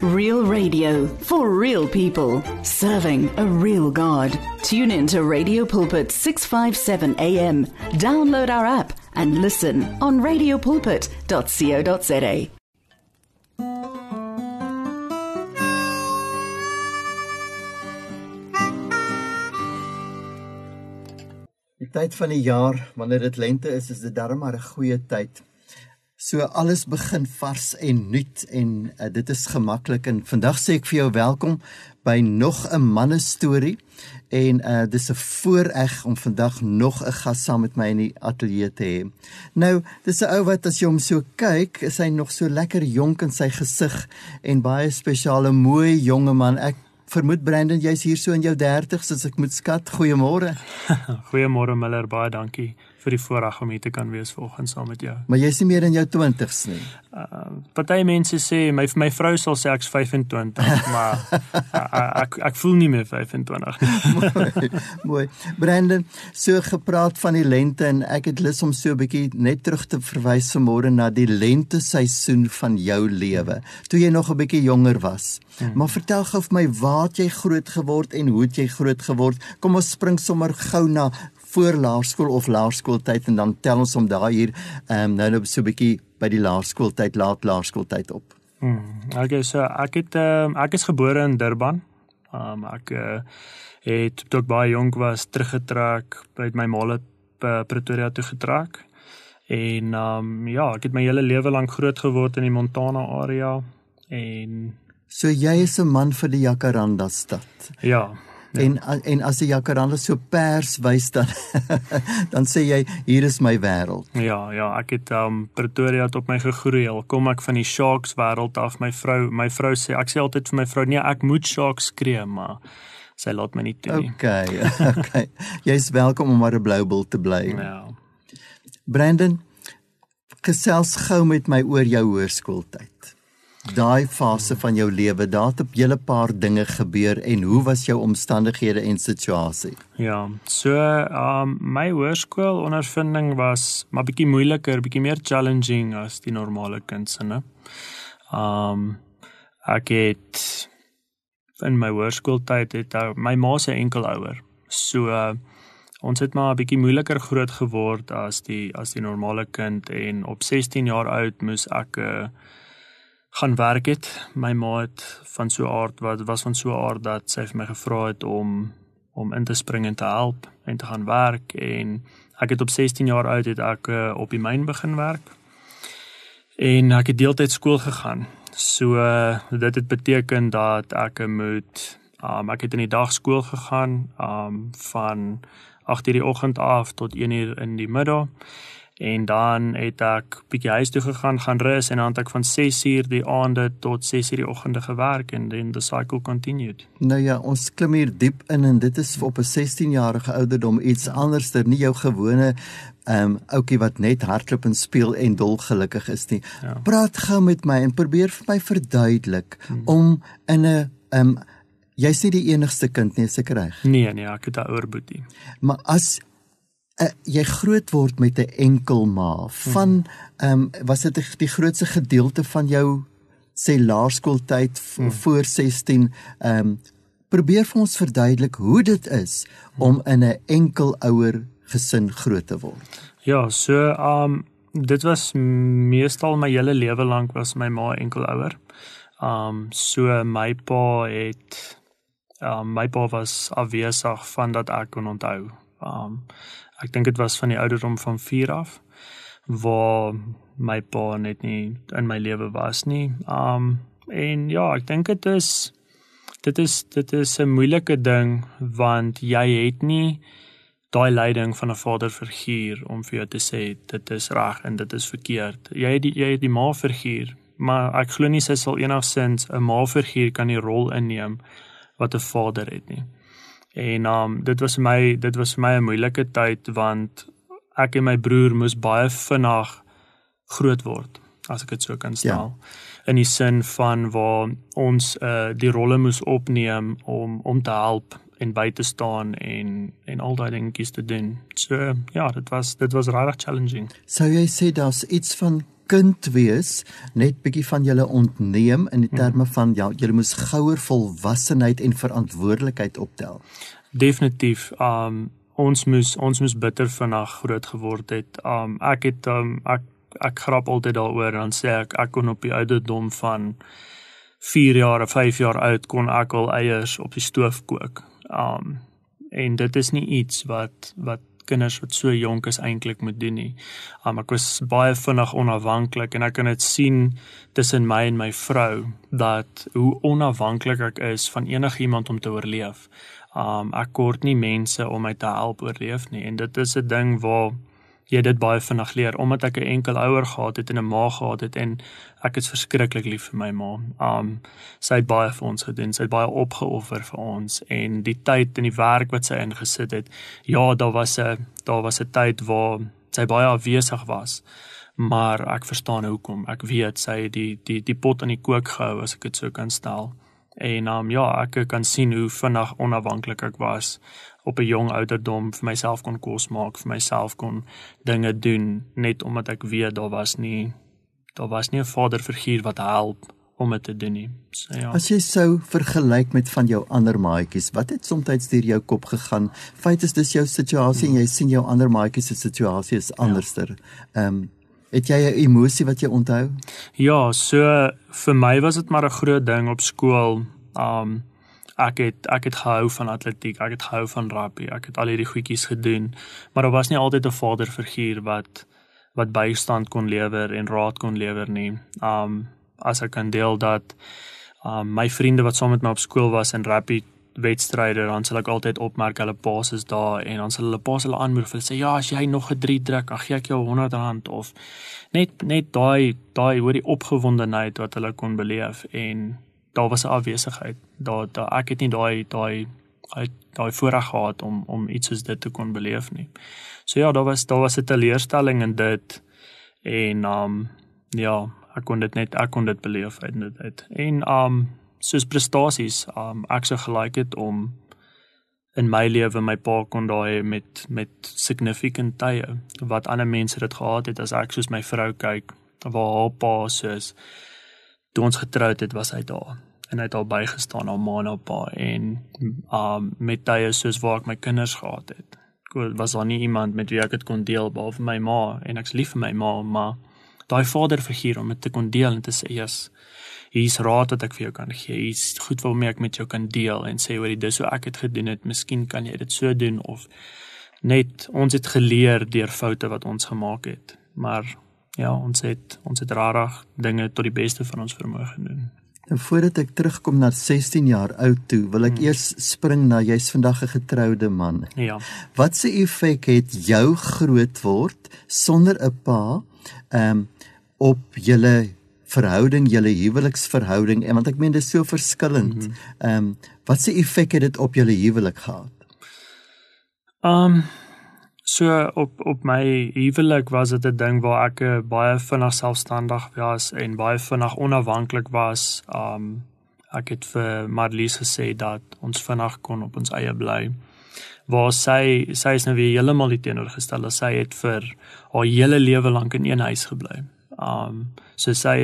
Real radio for real people, serving a real God. Tune in to Radio Pulpit 657 AM. Download our app and listen on radiopulpit.co.za. Die tyd van die jaar, wanneer dit lente is dit darm maar 'n goeie tyd. So alles begin vars en nuut en dit is gemaklik en vandag sê ek vir jou welkom by nog 'n mannestorie en dis 'n voorreg om vandag nog 'n gas saam met my in die ateljee te hê. Nou, dis 'n ou wat as jy hom so kyk, is hy nog so lekker jonk in sy gesig en baie spesiale mooi jonge man. Ek vermoed Brandon, jy's hier so in jou 30's as ek moet skat. Goeiemôre. Goeiemôre Miller, baie dankie vir die voorreg om hier te kan wees vanoggend saam met jou. Maar jy's nie meer in jou 20's nie. Party mense sê my vrou sal sê ek's 25, maar ek voel nie meer 25 nie. Mooi. Brandon, so gepraat van die lente en ek het lus om so 'n bietjie net terug te verwys vanmôre na die lente seisoen van jou lewe, toe jy nog 'n bietjie jonger was. Maar vertel gou vir my, waar het jy groot geword en hoe het jy groot geword? Kom ons spring sommer gou na voor laerskool of laerskooltyd en dan tel ons om daar hier nou so 'n bietjie by die laerskooltyd, laat laerskooltyd op. Okay, so ek is gebore in Durban. Ek het toe ek baie jonk was teruggetrek by my ma het Pretoria toe getrek. En ek het my hele lewe lank groot geword in die Montana area en so jy is 'n man vir die Jacaranda stad. Ja. En as die Jacaranda so pers wys dan dan sê jy, hier is my wêreld. Ja, ek het Pretoria het op my gegroei. Al kom ek van die Sharks wêreld af. My vrou sê, ek sê altyd vir my vrou, nee, ek moet Sharks skree, maar sy laat my nie toe nie. Okay. Jy's welkom om maar 'n blou bil te bly. Ja. Brandon, gesels gou met my oor jou hoërskooltyd. Daai fase van jou lewe, daar het 'n hele paar dinge gebeur en hoe was jou omstandighede en situasie? Ja, so my hoërskoolondervinding was maar bietjie moeiliker, bietjie meer challenging as die normale kindsinne. Ek het in my hoërskooltyd het my ma se enkelouer. So ons het maar 'n bietjie moeiliker groot geword as die normale kind en op 16 jaar oud moes ek gaan werk het. My ma het van so 'n aard was van so 'n aard dat sy vir my gevra het om in te spring en te help en te gaan werk en ek het op 16 jaar oud het ek op die myn begin werk en ek het deeltyd skool gegaan. So dit het beteken dat ek het in die dag skool gegaan van 8:00 die oggend af tot 1:00 in die middag. En dan het ek bietjie huis toe gaan rus en dan het ek van 6:00 die aande tot 6:00 die oggende gewerk en then the cycle continued. Nou ja, ons klim hier diep in en dit is op 'n 16-jarige ouderdom iets anders, nie jou gewone ouetjie wat net hardloop en speel en dolgelukkig is nie. Ja. Praat gou met my en probeer vir my verduidelik om in 'n jy's nie die enigste kind nie, is ek reg? Nee, ek het 'n ouer boetie. Maar as jy groot word met 'n enkelma, van was dit die grootste gedeelte van jou sê laerskooltyd voor 16, probeer vir ons verduidelik hoe dit is om in 'n enkelouer gesin groot te word. Ja, so dit was meestal my hele lewe lank was my ma enkelouer. So my pa was afwesig van dat ek kon onthou. Ek dink dit was van die ouderdom van 4 af, waar my pa net nie in my lewe was nie. En ja, ek dink dit is 'n moeilike ding, want jy het nie daai leiding van 'n vaderfiguur om vir jou te sê, dit is reg en dit is verkeerd. Jy het die ma-figuur, maar ek glo nie sy sal enigsins 'n ma-figuur kan die rol inneem wat 'n vader het nie. En dit was vir my 'n moeilike tyd, want ek en my broer moes baie vinnig groot word, as ek dit so kan stel. Ja. In die sin van waar ons die rolle moes opneem om te help en by te staan en al daai dingetjies te doen. So ja, dit was regtig challenging. Sou jy sê daar's iets van kind wees net bietjie van julle ontneem in die terme van ja, julle moes gouer volwassenheid en verantwoordelikheid optel? Definitief. Ons moes bitter vinnig groot geword het. Ek grap altyd daaroor en dan sê ek kon op die ouderdom van 4 jaar of 5 jaar oud kon ek al eiers op die stoof kook. En dit is nie iets wat kinders wat so jonk is eintlik moet doen nie. Ek was baie vinnig onafhanklik en ek kan dit sien tussen my en my vrou dat hoe onafhanklik ek is van enigiemand om te oorleef. Ek kort nie mense om my te help oorleef nie en dit is 'n ding waar jy dit baie vinnig leer, omdat ek 'n enkel ouer gehad het en 'n ma gehad het en ek is verskriklik lief vir my ma. Sy het baie vir ons gedoen, sy het baie opgeoffer vir ons en die tyd en die werk wat sy ingesit het, ja, daar was 'n tyd waar sy baie afwesig was, maar ek verstaan hoekom. Ek weet sy het die pot aan die kook gehou, as ek dit so kan stel. En ja, ek kan sien hoe vinnig onafhanklik ek was op 'n jong ouderdom, vir myself kon kos maak, vir myself kon dinge doen, net omdat ek weet daar was nie 'n vaderfiguur wat help om dit te doen nie. So, ja. As jy sou vergelyk met van jou ander maatjies, wat het soms deur jou kop gegaan? Feit is dis jou situasie en jy sien jou ander maatjies se situasie is anderster. Het jy 'n emosie wat jy onthou? Ja, so vir my was dit maar 'n groot ding op skool. Ek het gehou van atletiek, ek het gehou van rugby, ek het al hierdie goedjies gedoen, maar daar was nie altyd 'n vaderfiguur wat bystand kon lewer en raad kon lewer nie. As ek kan deel dat my vriende wat saam met my op skool was in rugby wedstryde, dan sal ek altyd opmerk hulle paas is daar en dan sal hulle paas hulle aanmoedig, hulle sê ja, as jy nog 'n 3 druk, dan gee ek jou R100 of net daai oor die opgewondenheid wat hulle kon beleef en daar was 'n afwesigheid. Ek het nie daai voorreg gehad om iets soos dit te kon beleef nie. So ja, daar was 'n teleurstelling in dit en ja, ek kon dit beleef uit dit. En soos prestasies, ek sou gelyk het om in my lewe my pa kon daar hê met significant tye wat ander mense dit gehad het. As ek soos my vrou kyk, waar haar pa soos toe ons getroud het, was hy daar en hy het al bygestaan, haar ma en haar pa en met tye soos waar ek my kinders gehad het, was daar nie iemand met wie ek het kon deel behalwe my ma en ek's lief vir my ma, maar daai vaderfiguur om dit te kon deel en te sê, yes, hier's raad wat ek vir jou kan gee, hier's goed waarmee ek met jou kan deel en sê, hoorie, dis hoe ek het gedoen het, miskien kan jy dit so doen, of net, ons het geleer deur foute wat ons gemaak het, maar ja, ons het rarig dinge tot die beste van ons vermoë gedoen. En voordat ek terugkom na 16 jaar oud toe, wil ek eers spring na, jy's vandag 'n getroude man. Ja. Wat se effek het jou groot word sonder 'n pa op julle verhouding, julle huweliksverhouding, en want ek meen dit is so verskillend. Wat se effek het dit op julle huwelik gehad? So op my huwelik was dit 'n ding waar ek baie vinnig selfstandig was en baie vinnig onafhanklik was. Ek het vir Marlies gesê dat ons vinnig kon op ons eie bly. Waar sy is nou weer heeltemal die teenoorgestelde. Sy het vir haar hele lewe lank in een huis gebly. So sy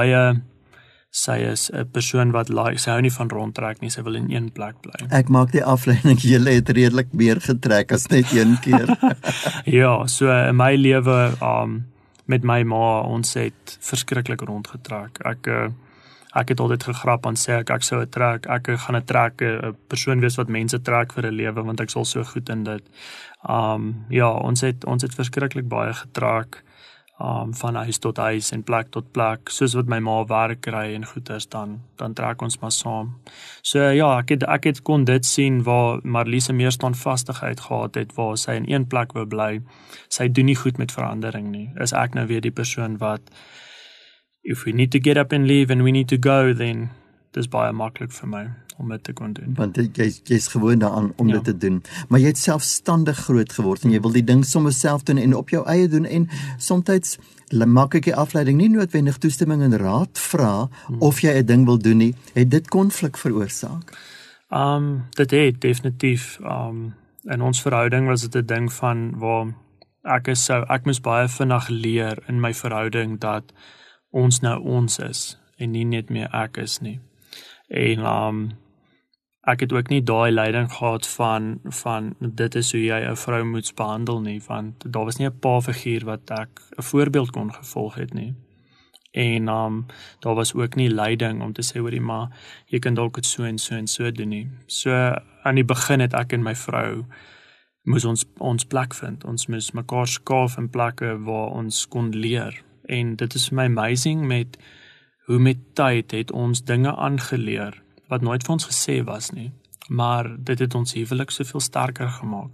is 'n persoon wat sy hou nie van rondtrek nie, sy wil in een plek bly. Ek maak die afleiding, julle het redelik meer getrek as net een keer. Ja, so in my lewe, met my ma, ons het verskriklik rondgetrek. Ek het altyd gegrap en sê ek sou 'n trek, ek gaan 'n persoon wees wat mense trek vir 'n lewe, want ek sal so goed in dit. Ja, ons het verskriklik baie getrek. Van huis tot huis en plek tot plek, soos wat my ma werk kry en goeders, dan trek ons maar saam. So ja, ek het kon dit sien waar Marlies meer standvastigheid gehad het, waar sy in een plek wou bly. Sy doen nie goed met verandering nie. Is ek nou weer die persoon wat, if we need to get up and leave and we need to go, then dis baie maklik vir my om dit te kon doen. Want jy's gewoon daaraan om dit te doen. Maar jy het selfstandig groot geword en jy wil die ding sommer self doen en op jou eie doen en soms maak ek die afleiding nie noodwendig toestemming en raad vra of jy 'n ding wil doen nie. Het dit konflik veroorsaak? Dit het definitief. In ons verhouding was dit 'n ding van waar ek moes baie vinnig leer in my verhouding dat ons nou ons is en nie net meer ek is nie. En ek het ook nie daai leiding gehad van dit is hoe jy 'n vrou moet behandel nie, want daar was nie 'n pa-figuur wat ek 'n voorbeeld kon gevolg het nie. En daar was ook nie leiding om te sê hoorie maar jy kan dalk dit so en so en so doen nie. So aan die begin het ek en my vrou moes ons plek vind. Ons moes mekaar skaaf in plekke waar ons kon leer. En dit is vir my amazing met hoe met tyd het ons dinge aangeleer wat nooit vir ons gesê was nie, maar dit het ons huwelik soveel sterker gemaak.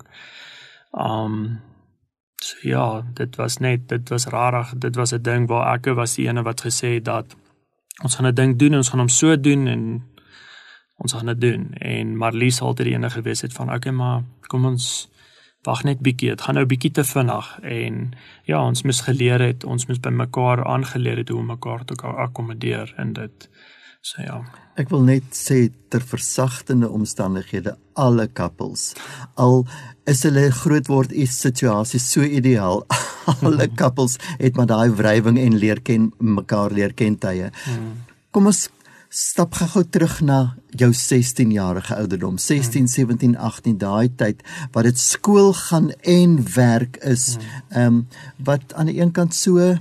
So ja, dit was rarig, dit was 'n ding waar ek was die ene wat gesê het dat ons gaan 'n ding doen, ons gaan hom so doen en ons gaan dit doen. En Marlies altyd die ene gewees het van okay, maar kom ons wag net bietjie, het gaan nou bietjie te vinnig en ja, ons moes geleer het, ons moes by mekaar aangeleer het hoe om mekaar te akkommodeer in dit. So ja. Ek wil net sê ter versagtende omstandighede alle couples, al is hulle grootword situasies so ideaal, alle couples het maar daai wrywing en mekaar leer ken tye. Kom ons stap gou terug na jou 16-jarige ouderdom, 16, 17, 18, daai tyd, wat dit skool gaan en werk is, wat aan die een kant so,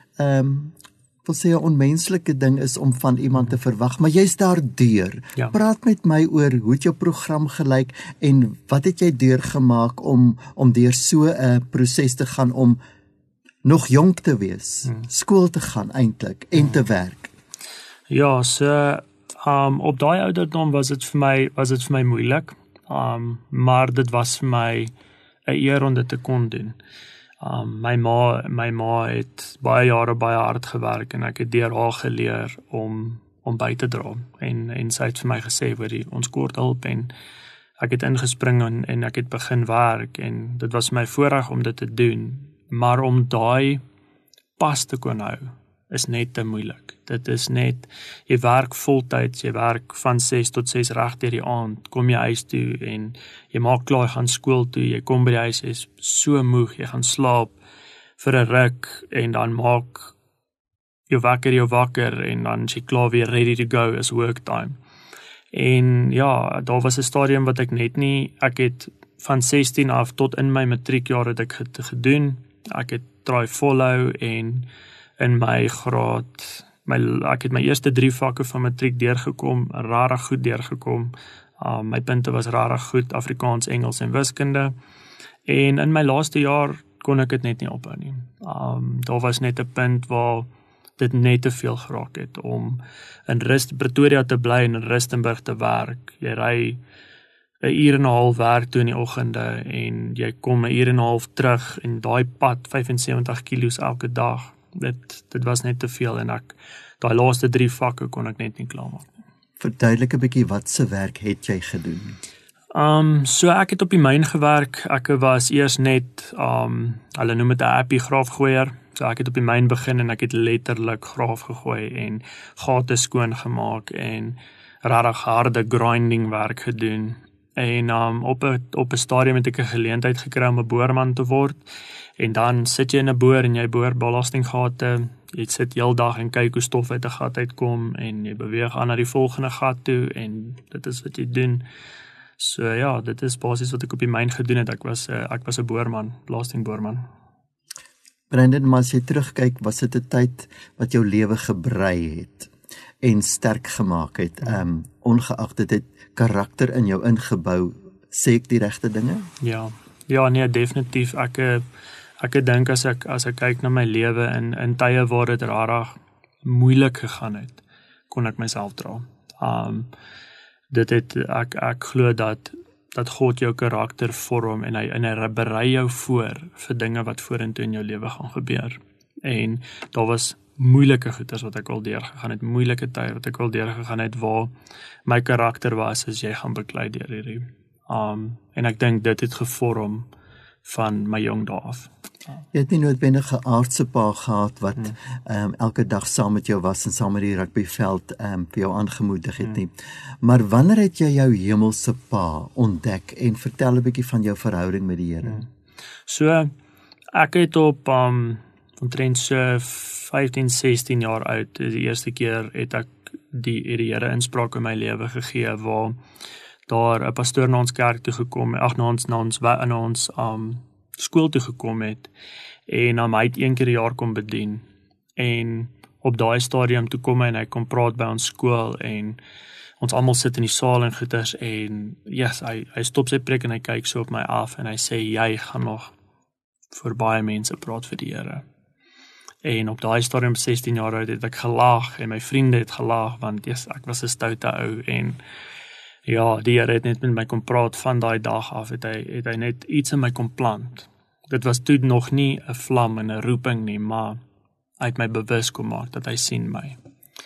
wil sê 'n onmenslike ding is om van iemand te verwag, maar jy's daardeur. Ja. Praat met my oor hoe het jou program gelyk en wat het jy deurgemaak om deur so 'n proses te gaan om nog jonk te wees, skool te gaan eintlik en te werk. Ja, so op daai ouderdom was dit vir my moeilik, maar dit was vir my 'n eer om dit te kon doen. My ma het baie jare baie hard gewerk en ek het deur haar geleer om by te dra en sy het vir my gesê hoorie ons kort hulp en ek het ingespring en ek het begin werk en dit was my voorreg om dit te doen, maar om daai pas te kon hou is net te moeilik. Dit is net, jy werk voltyds, jy werk van 6 tot 6 reg deur die aand, kom jy huis toe en jy maak klaar, gaan skool toe, jy kom by die huis, jy is so moeg, jy gaan slaap vir 'n ruk en dan maak jou wakker en dan is jy klaar weer ready to go as work time. En ja, daar was 'n stadium wat ek het van 16 af tot in my matriekjaar het ek gedoen, ek het try volhou en in my graad, ek het my eerste 3 vakke van matriek deurgekom, rarig goed deurgekom, my punte was rarig goed, Afrikaans, Engels en wiskunde, en in my laaste jaar kon ek dit net nie ophou nie. Daar was net 'n punt waar dit net te veel geraak het, om in Pretoria te bly en in Rustenburg te werk, jy ry 'n uur en 'n half werk toe in die oggende, en jy kom 'n uur en 'n half terug, en daai pad, 75 kilos elke dag, dit was net te veel en daai laaste 3 vakke kon ek net nie klaarmaak. Verduidelik 'n bietjie wat se werk het jy gedoen? So ek het op die myn gewerk. Ek was eers net hulle noem dit 'n appie graafgooier. So ek het op die myn begin en ek het letterlik graaf gegooi en gate skoon gemaak en regtig harde grinding werk gedoen. En op 'n stadium het ek 'n geleentheid gekry om 'n boorman te word. En dan sit jy in 'n boor en jy boor belastinggate. Jy sit heeldag en kyk hoe stof uit 'n gat uitkom en jy beweeg aan na die volgende gat toe en dit is wat jy doen. So ja, dit is basies wat ek op die myn gedoen het. Ek was 'n boorman, belastingboorman. Brandon, maar as jy terugkyk, was dit 'n tyd wat jou lewe gebrei het en sterk gemaak het. Ongeag dit het karakter in jou ingebou, sê ek die regte dinge? Ja, nee, definitief. Ek dink as ek kyk na my lewe in tye waar dit rarig moeilik gegaan het, kon ek myself dra. Ek glo dat God jou karakter vorm en hy berei jou voor vir dinge wat vorentoe in jou lewe gaan gebeur. En daar was moeilike goeters wat ek al deurgegaan het, moeilike tye wat ek al deurgegaan het waar my karakter was as jy gaan beklei deur hierdie. En ek dink dit het gevorm van my jong dae af. Jy het nie noodwendig 'n aardse pa gehad wat elke dag saam met jou was en saam met die rugbyveld vir jou aangemoedig het nie. Maar wanneer het jy jou hemelse pa ontdek en vertel 'n bietjie van jou verhouding met die Here? So Ek het op omtrent so 15, 16 jaar oud, die eerste keer het ek die Here inspraak in my lewe gegee, waar daar 'n pastoor na ons kerk toe gekom, na ons skool toe gekom het, en hy het 1 keer 'n jaar kom bedien, en op daai stadium toe kom hy en hy kom praat by ons skool, en ons almal sit in die saal en goeters, en yes, hy stop sy preek en hy kyk so op my af, en hy sê, jy gaan nog vir baie mense praat vir die Here. En op daai stadium 16 jaar oud het ek gelag, en my vriende het gelag, want yes, ek was 'n stoute ou, en ja, die Here het net met my kom praat van daai dag af, het hy net iets in my kom plant. Dit was toe nog nie 'n vlam en 'n roeping nie, maar hy het my bewus kom maak dat hy sien my.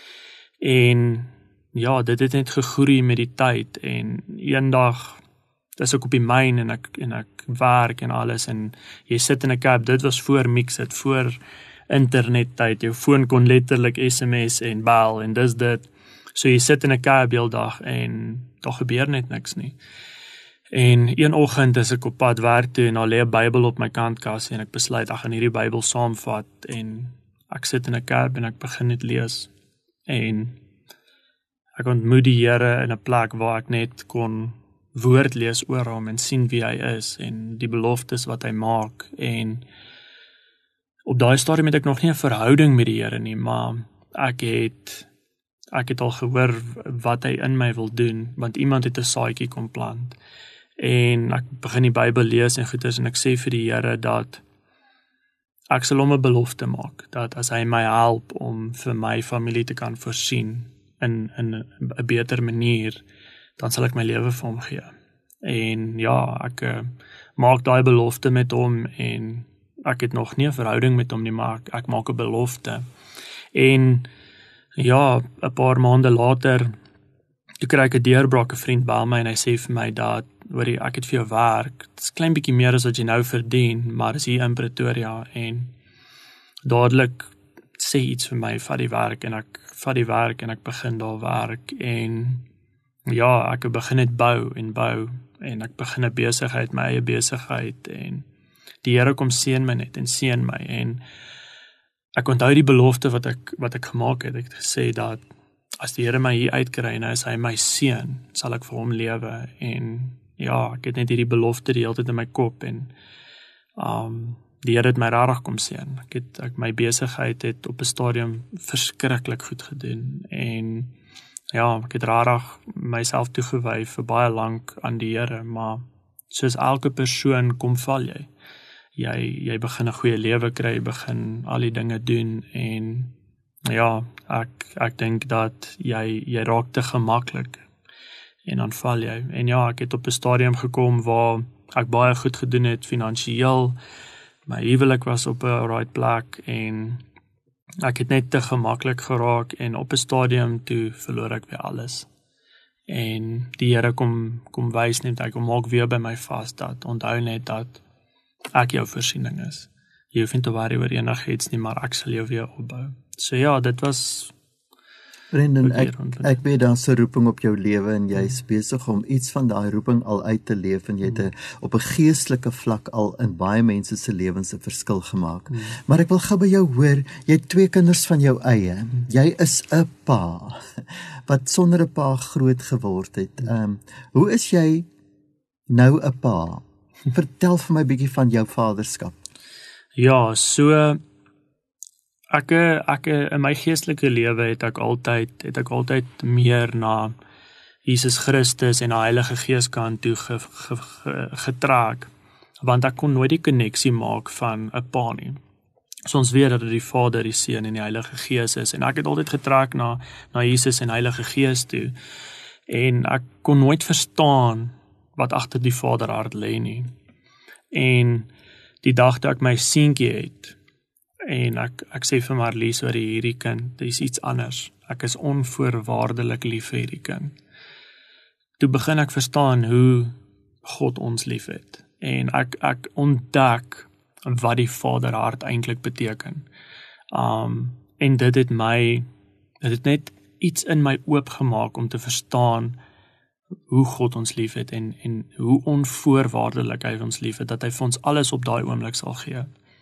En ja, dit het net gegroei met die tyd, en eendag is ek op die myn en ek werk en alles, en jy sit in 'n cab, dit was voor Mixit, voor internet tyd, jou foon kon letterlik SMS en bel, en dis dit. So jy sit in 'n cab heel dag, en daar gebeur net niks nie. En een oggend is ek op pad werk toe, en daar lê 'n Bybel op my kantkas, en ek besluit, ek gaan hierdie Bybel saamvat, en ek sit in 'n cab, en ek begin net lees, en ek ontmoet die Here in 'n plek waar ek net kon woord lees oor hom, en sien wie hy is, en die beloftes wat hy maak, en op daai stadium het ek nog nie 'n verhouding met die Here nie, maar ek het al gehoor wat hy in my wil doen, want iemand het 'n saadjie kom plant, en ek begin die Bybel lees en goeders, en ek sê vir die Here dat ek sal hom 'n belofte maak, dat as hy my help om vir my familie te kan voorsien in 'n beter manier, dan sal ek my lewe vir hom gee. En ja, ek maak daai belofte met hom, en ek het nog nie 'n verhouding met hom nie, maar ek maak 'n belofte. En ja, 'n paar maande later, toe kry ek 'n deurbraak, 'n vriend bel my en hy sê vir my dat, hoorie, ek het vir jou werk, dit is klein bietjie meer as wat jy nou verdien, maar is hier in Pretoria, en dadelik sê iets vir my, vat die werk, en ek begin daar werk, en ja, ek begin net bou, en ek begin 'n besigheid, my eie besigheid, en die Here kom seën my net, en seën my, en ek onthou die belofte wat ek gemaak het. Ek het gesê dat as die Here my hier uitkry en as hy my seën, sal ek vir hom lewe, en ja, ek het net hierdie belofte die hele tyd in my kop, en die Here het my regtig kom seën. My besigheid het op 'n stadium verskriklik goed gedoen, en ja, ek het regtig myself toegewy vir baie lank aan die Here, maar soos elke persoon kom val jy. Jy begin 'n goeie lewe kry, jy begin al die dinge doen, en ja, ek dink dat jy raak te gemaklik, en dan val jy. En ja, ek het op 'n stadium gekom waar ek baie goed gedoen het finansiëel, my huwelik was op 'n right plek, en ek het net te gemaklik geraak, en op 'n stadium toe verloor ek weer alles. En die Here kom wys net, hy kom maak weer by my vas, dat onthou net dat ek jou voorsiening is. Jy hoef nie te worry oor enigiets nie, maar ek sal jou weer opbou. So ja, dit was Brendan, ek weet daar's 'n roeping op jou lewe, en jy's besig om iets van daai roeping al uit te leef, en jy het op 'n geestelike vlak al in baie mense se lewens 'n verskil gemaak. Maar ek wil gou by jou hoor, jy het 2 kinders van jou eie. Jy is 'n pa wat sonder 'n pa groot geword het. Hoe is jy nou 'n pa? Vertel vir my 'n bietjie van jou vaderskap. Ja, so ek in my geestelike lewe het ek altyd meer na Jesus Christus en die Heilige Gees kant toe getrek, want ek kon nooit die koneksie maak van 'n pa nie. So ons weet dat dit die Vader, die Seun en die Heilige Gees is, en ek het altyd getrek na Jesus en Heilige Gees toe, en ek kon nooit verstaan wat agter die Vaderhart lê nie. En die dag toe ek my seentjie het, en ek sê vir Marlies oor hierdie kind, dit is iets anders. Ek is onvoorwaardelik lief vir hierdie kind. Toe begin ek verstaan hoe God ons lief het. En ek ontdek wat die Vaderhart eintlik beteken. En dit het net iets in my oopgemaak om te verstaan hoe God ons lief het, en hoe onvoorwaardelik hy ons lief het, dat hy vir ons alles op daai oomblik sal gee.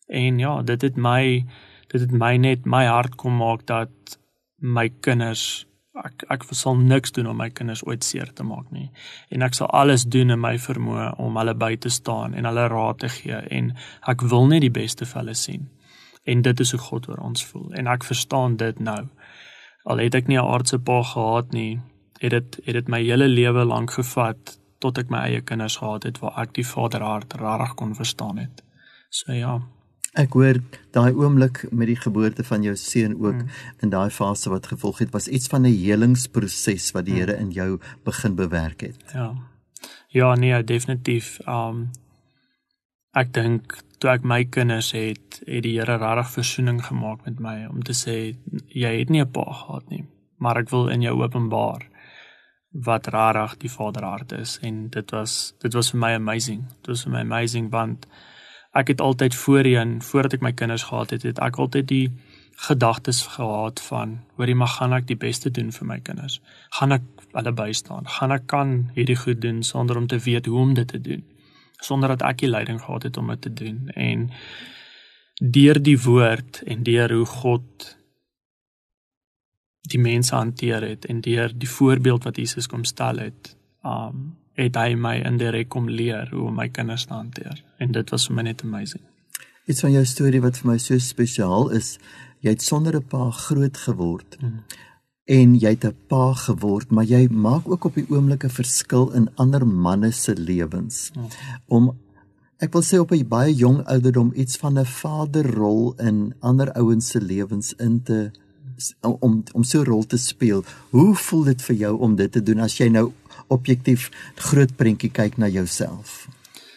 En ja, dit het my net my hart kom maak dat my kinders, ek sal niks doen om my kinders ooit seer te maak nie. En ek sal alles doen in my vermoë om hulle by te staan en hulle raad te gee. En ek wil net die beste vir hulle sien. En dit is hoe God oor ons voel. En ek verstaan dit nou. Al het ek nie 'n aardse pa gehad nie, het dit my hele lewe lank gevat tot ek my eie kinders gehad het waar ek die vaderhart rarig kon verstaan het. So ja. Ek hoor daai oomblik met die geboorte van jou seun ook in daai fase wat gevolg het, was iets van 'n helingsproses wat die Here in jou begin bewerk het. Ja, nee, definitief. Ek dink toe ek my kinders het die Here regtig versoening gemaak met my om te sê jy het nie 'n pa gehad nie, maar ek wil in jou openbaar wat regtig die vaderhart is. En dit was vir my amazing. Dit was vir my amazing want ek het altyd voordat ek my kinders gehad het ek altyd die gedagtes gehad van, hoorie, maar gaan ek die beste doen vir my kinders? Gaan ek hulle bystaan? Gaan ek kan hierdie goed doen sonder om te weet hoe om dit te doen? Sonder dat ek die leiding gehad het om dit te doen. En deur die woord en deur hoe God die mense hanteer het en deur die voorbeeld wat Jesus kom stel het hy my indirek kom leer hoe om my kinders te hanteer. En dit was vir my net amazing. Iets van jou storie wat vir my so spesiaal is, jy het sonder 'n pa groot geword. En jy het 'n pa geword, maar jy maak ook op die oomblik 'n verskil in ander manne se lewens. Om, ek wil sê op 'n baie jong ouderdom, iets van 'n vaderrol in ander ouens se lewens om so 'n rol te speel. Hoe voel dit vir jou om dit te doen as jy nou objektief groot prentjie kyk na jouself?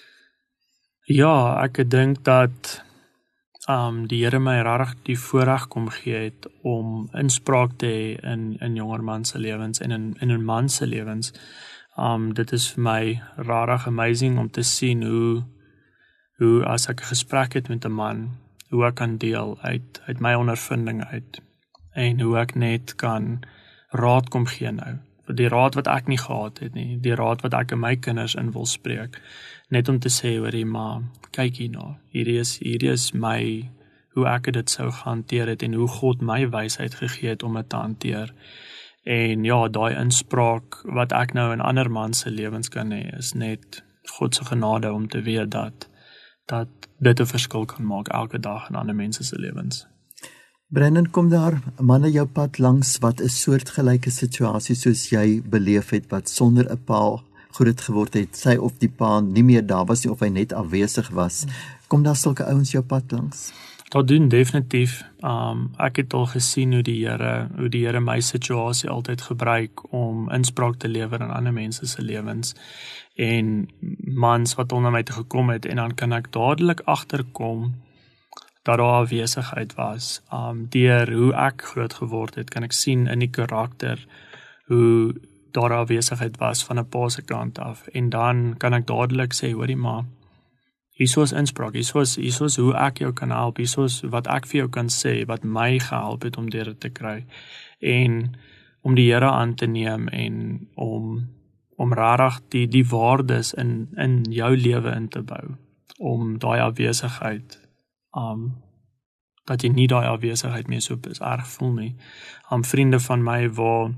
Ja, ek dink dat die Here my regtig die voorreg kom gee het om inspraak te hê in jonger man se lewens en in 'n man se lewens. Dit is vir my regtig amazing om te sien hoe as ek 'n gesprek het met 'n man, hoe ek kan deel uit my ondervinding uit en hoe ek net kan raad kom gee nou. Die raad wat ek nie gehad het nie, die raad wat ek in my kinders in wil spreek, net om te sê, hoorie, maar kyk hierna, hierdie is my, hoe ek dit sou gehanteer het en hoe God my wysheid gegee het om dit te hanteer. En ja, daai inspraak wat ek nou in ander man se lewens kan hê, is net God se genade om te weet dat dit 'n verskil kan maak elke dag in ander mense se lewens. Brendan, kom daar manne jou pad langs wat 'n soortgelyke situasie soos jy beleef het, wat sonder 'n pa groot geword het, sy of die pa nie meer daar was nie, of hy net afwesig was. Kom daar sulke ouens jou pad langs? Dat doen definitief. Ek het al gesien hoe die Here my situasie altyd gebruik om inspraak te lewer in ander mense se lewens. En mans wat onder my te gekom het, en dan kan ek dadelik agterkom dat daar afwesigheid was. Deur hoe ek groot geword het, kan ek sien in die karakter hoe daar afwesigheid was van 'n pa se kant af. En dan kan ek dadelik sê, hoorie maar, hierso is inspraak, hierso is hoe ek jou kan help, hierso is wat ek vir jou kan sê, wat my gehelp het om dit te kry. En om die Here aan te neem en om regtig die waardes in jou lewe in te bou, om daai afwesigheid dat jy nie daai afwesigheid meer so erg voel nie. Vriende van my waar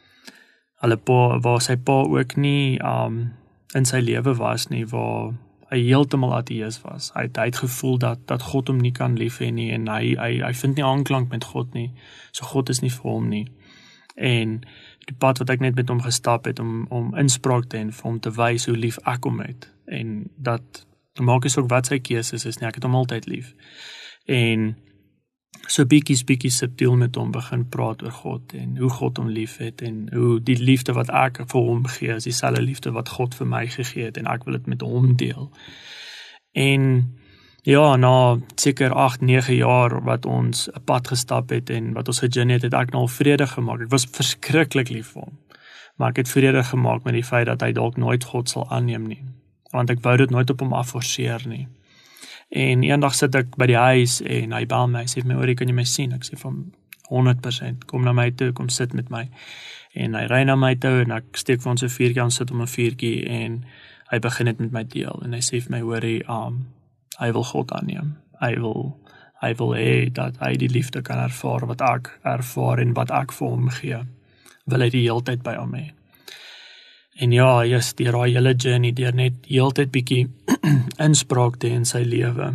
sy pa ook nie in sy lewe was nie, waar hy heeltemal ateïs was. Hy het gevoel dat God hom nie kan lief hê nie, en hy vind nie aanklank met God nie. So God is nie vir hom nie. En die pad wat ek net met hom gestap het om inspraak te hê en vir hom te wys hoe lief ek hom het. En dat maak is ook wat sy keuses is nie, ek het hom altyd lief. En so bietjie subtiel met hom begin praat oor God en hoe God hom lief het en hoe die liefde wat ek vir hom gee is dieselfde liefde wat God vir my gegee het en ek wil dit met hom deel. En ja, na seker 8-9 jaar wat ons 'n pad gestap het en wat ons gejourney het ek nou vrede gemaak. Ek was verskriklik lief vir hom. Maar ek het vrede gemaak met die feit dat hy dalk nooit God sal aanneem nie. Want ek wou dit nooit op hom afforceer nie. En eendag sit ek by die huis en hy bel my, sê vir my, "Orie, kan jy my sien?" Ek sê van 100%, kom na my toe, kom sit met my. En hy ry na my toe en ek steek vir ons 'n vuurtjie aan, sit om 'n vuurtjie en hy begin dit met my deel. En hy sê vir my, "Hoorie, hy wil God aanneem. hy wil hê dat hy die liefde kan ervaar wat ek ervaar en wat ek vir hom gee, wil hy die hele tyd by hom hê. En ja, deur daai hele journey, deur net heeltyd bietjie inspraak te hê in sy lewe,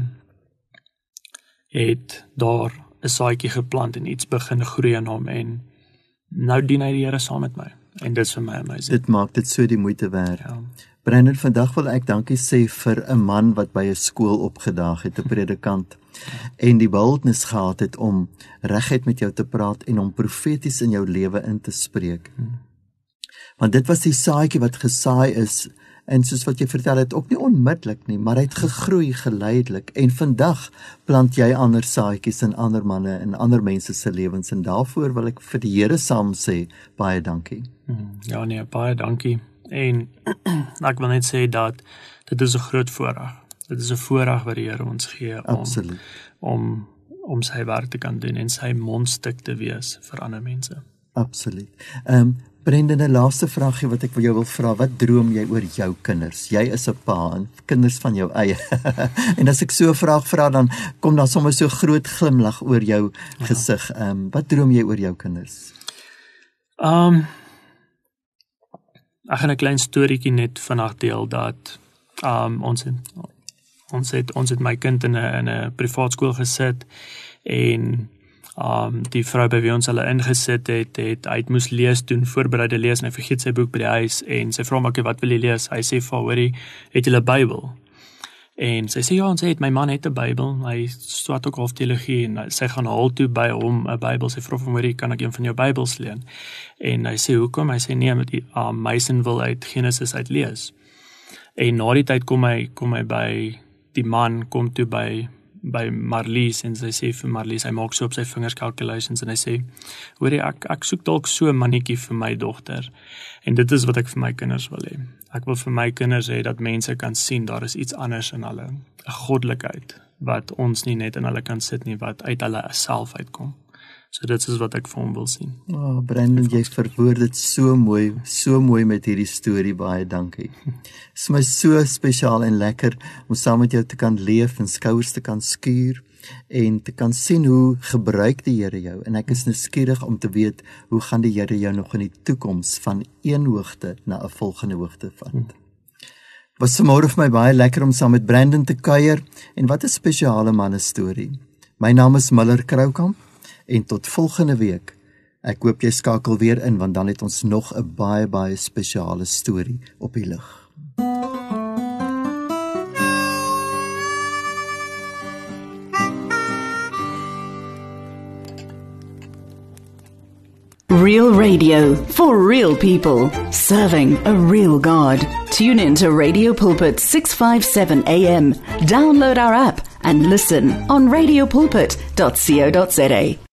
het daar 'n saadjie geplant en iets begin groei in hom, en nou dien hy die Here saam met my, en dit is vir my amazing. Dit maak dit so die moeite werd. Ja. Brandon, vandag wil ek dankie sê vir 'n man wat by 'n skool opgedaag het, 'n predikant, en die boldness gehad het om reguit met jou te praat en om profeties in jou lewe in te spreek. Want dit was die saadjie wat gesaai is, en soos wat jy vertel het, ook nie onmiddellik nie, maar hy het gegroei geleidelik, en vandag plant jy ander saadjies in ander manne en ander mense se lewens, en daarvoor wil ek vir die Here saam sê, baie dankie. Ja nee, baie dankie, en ek wil net sê dat dit is 'n groot voorreg. Dit is 'n voorreg wat die Here ons gee om sy werk te kan doen en sy mondstuk te wees vir ander mense. Absoluut. Brandon, 'n laaste vraagie wat ek vir jou wil vra, wat droom jy oor jou kinders? Jy is 'n pa en kinders van jou eie. En as ek so 'n vraag vra, dan kom daar sommer so groot glimlag oor jou gesig. Wat droom jy oor jou kinders? Ek gaan 'n klein storieetjie net vanaand deel dat ons het my kind in 'n privaat skool gesit, en die vrou by wie ons hulle ingesit het, hy moes lees doen, voorbereide lees, en hy vergeet sy boek by die huis, en sy vra hom, okay, wat wil jy lees? Hy sê, hoorie, het jy 'n Bybel? En sy sê, ja, en sy het, my man het 'n Bybel, hy swat ook half teologie, en sy gaan haal toe by hom 'n Bybel, sy vra hom, hoorie, kan ek een van jou Bybels leen? En hy sê, hoekom? Hy sê, nee, met my sin wil uit Genesis uit lees. En na die tyd kom hy by, die man kom toe by Marlies, en sy sê vir Marlies, hy maak so op sy vingers calculations, en hy sê, hoorie, ek soek dalk so 'n mannetjie vir my dogter, en dit is wat ek vir my kinders wil hê. Ek wil vir my kinders hê dat mense kan sien, daar is iets anders in hulle, 'n goddelikheid, wat ons nie net in hulle kan sit nie, wat uit hulle self uitkom. So dit is wat ek vir hom wil sien. Brandon, jy verwoord dit so mooi met hierdie storie, baie dankie. Dit is my so spesiaal en lekker om saam met jou te kan leef en skouers te kan skuur en te kan sien hoe gebruik die Here jou, en ek is nuuskierig om te weet hoe gaan die Here jou nog in die toekoms van een hoogte na 'n volgende hoogte vat. Was vanmôre vir my baie lekker om saam met Brandon te kuier, en wat 'n spesiale manne storie. My naam is Miller Kroukamp, en tot volgende week. Ek hoop jy skakel weer in, want dan het ons nog 'n baie spesiale storie op die lug. Real radio for real people, serving a real God. Tune in to Radio Pulpit 657 AM. Download our app and listen on radiopulpit.co.za.